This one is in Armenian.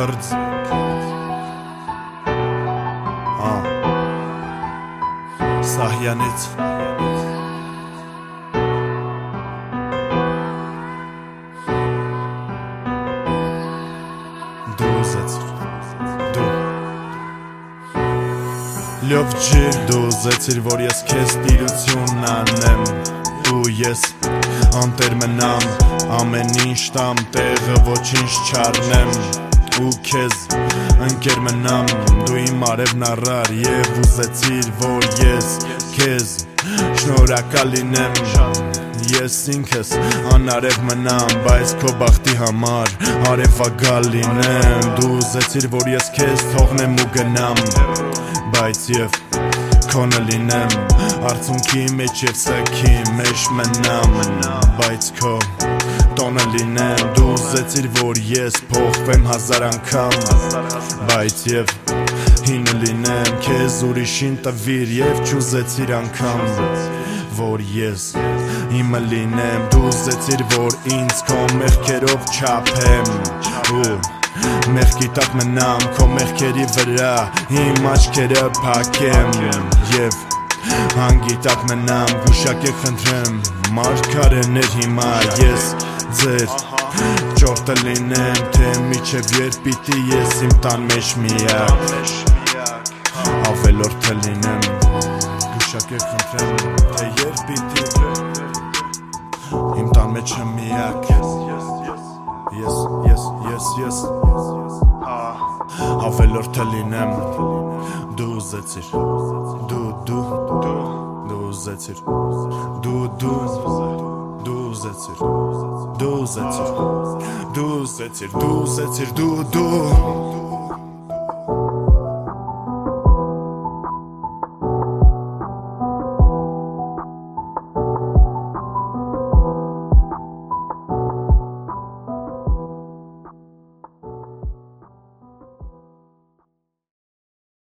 քրձ Սահյանից Դու ուզեցիր Լյով ջի Դու ուզեցիր որ ես քեզ տիրություն անեմ Ու ես անտեր մնամ Ամեն ինչ տամ տեղը ոչինչ չառնեմ Ու քեզ ընկեր մնամ Դու իմ արևն առար Եվ ուզեցիր որ ես քեզ շնորհակալ լինեմ Ես ինքս անարև մնամ Բայց քո բախտի համար արևագալ լինեմ Դու ուզեցիր որ ես քեզ թողնեմ ու գնամ Բայց և քոնը լինեմ Արցունքի մեջ և սեքի մեջ մնամ Բայց քո տոնը լինեմ Դու ուզեցիր որ ես փոխվեմ հազար անգամ Բայց և հինը լինեմ Քեզ ուրիշին տվիր և չուզեցիր անգամ Որ ես իմը լինեմ Դու ուզեցիր որ ինձ քո մեղքերով չափեմ Ու մեղքի տակ մնամ քո մեղքերի վրա Իմ աչքերը փակեմ Եվ հանգի տակ մնամ Գուշակեք խնդրեմ Մարգարեներ հիմա ես ձեր Ճորտը լինեմ թե միջև երբ պիտի ես իմ տան մեջ միակ Ավելորդը լինեմ Գուշակեք խնդրեմ թե երբ պիտի Իմ տան մեջ եմ միակ Ես Ավելորդը լինեմ Դու ուզեցիր Դու ուզեցիր Դու ուզեցիր Դու